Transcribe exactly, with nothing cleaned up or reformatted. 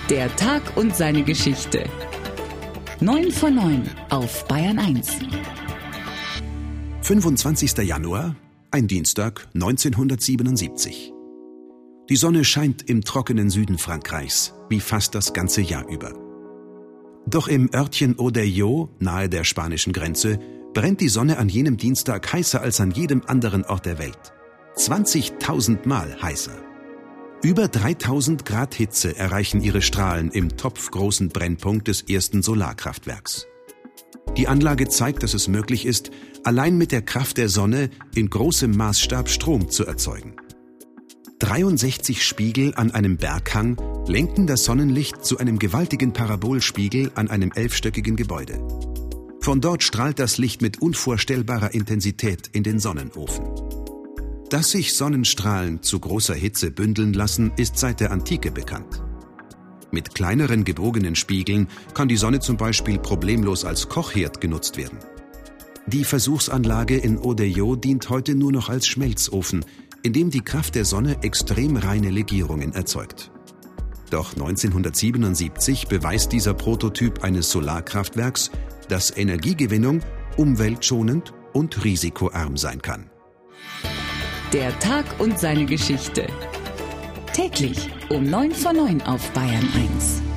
Der Tag und seine Geschichte. neun vor neun auf Bayern eins. fünfundzwanzigster Januar, ein Dienstag, neunzehnhundertsiebenundsiebzig. Die Sonne scheint im trockenen Süden Frankreichs, wie fast das ganze Jahr über. Doch im Örtchen Odeillo, nahe der spanischen Grenze, brennt die Sonne an jenem Dienstag heißer als an jedem anderen Ort der Welt. zwanzigtausend Mal heißer. Über dreitausend Grad Hitze erreichen ihre Strahlen im topfgroßen Brennpunkt des ersten Solarkraftwerks. Die Anlage zeigt, dass es möglich ist, allein mit der Kraft der Sonne in großem Maßstab Strom zu erzeugen. dreiundsechzig Spiegel an einem Berghang lenken das Sonnenlicht zu einem gewaltigen Parabolspiegel an einem elfstöckigen Gebäude. Von dort strahlt das Licht mit unvorstellbarer Intensität in den Sonnenofen. Dass sich Sonnenstrahlen zu großer Hitze bündeln lassen, ist seit der Antike bekannt. Mit kleineren gebogenen Spiegeln kann die Sonne zum Beispiel problemlos als Kochherd genutzt werden. Die Versuchsanlage in Odeillo dient heute nur noch als Schmelzofen, in dem die Kraft der Sonne extrem reine Legierungen erzeugt. Doch neunzehnhundertsiebenundsiebzig beweist dieser Prototyp eines Solarkraftwerks, dass Energiegewinnung umweltschonend und risikoarm sein kann. Der Tag und seine Geschichte. Täglich um neun vor neun auf Bayern eins.